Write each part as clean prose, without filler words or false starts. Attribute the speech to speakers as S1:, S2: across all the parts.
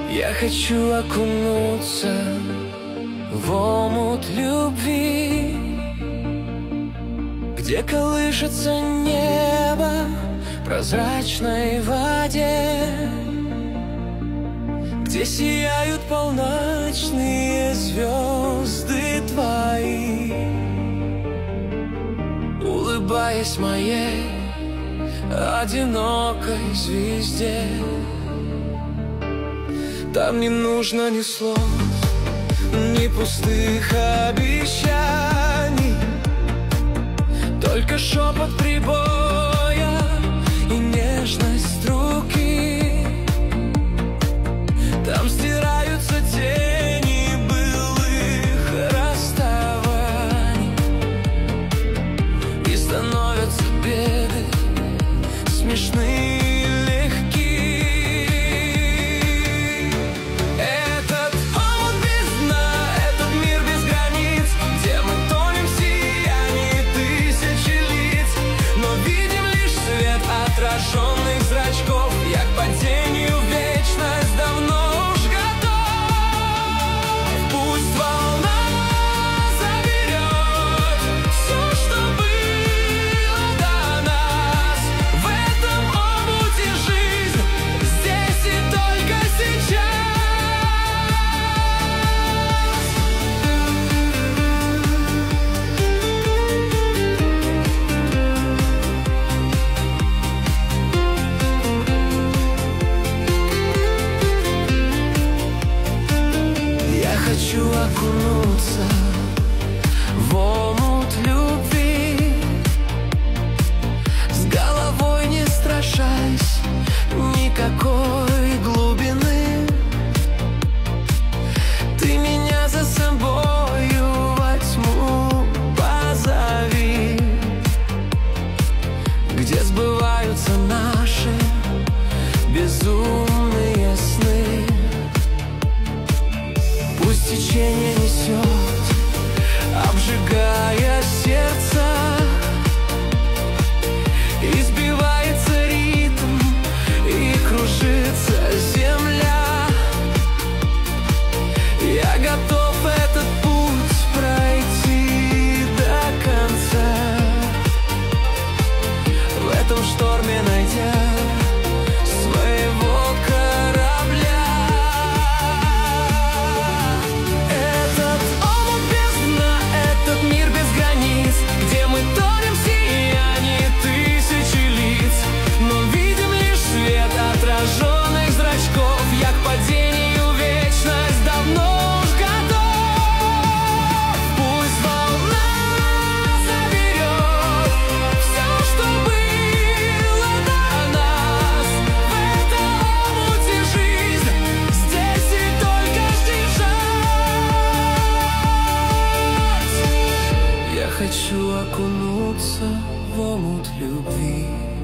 S1: Я хочу окунуться в омут любви, где колышется небо в прозрачной воде, где сияют полночные звезды твои, улыбаясь моей одинокой звезде. Там не нужно ни слов, ни пустых обещаний, только шепот прибоя и нежность руки. Там стираются тени былых расставаний, и становятся беды смешны. Отраженных зрачков, я к падению в вечность давно уж готов. Пусть волна заберет все, что было до нас. В этом омуте жизнь, здесь и только сейчас. Хочу окунуться в омут любви, с головой не страшась никакой глубины. Ты меня за собою во тьму позови, где сбываются наши безумные сны. Пусть течение несет, обжигая сердце, избивается ритм и кружится земля. Я готов этот путь пройти до конца, в этом шторме найдя своего корабля. Отраженных зрачков, я к падению в вечность давно уж готов. Пусть волна заберет все, что было до нас. В этом омуте жизнь, здесь и только ждешь. Я хочу окунуться в омут любви,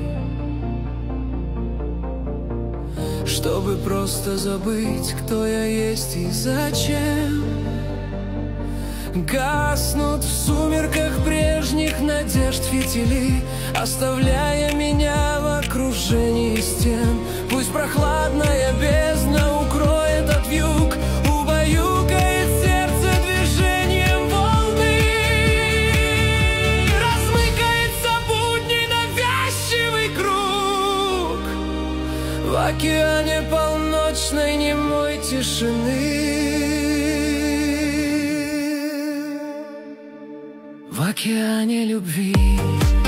S1: чтобы просто забыть, кто я есть и зачем. Гаснут в сумерках прежних надежд фитили, оставляя меня в окружении стен. Пусть прохладная бездна укроет от вьюг, убаюкает сердце движением волны, размыкается будний навязчивый круг в океане полночной немой тишины. В океане любви.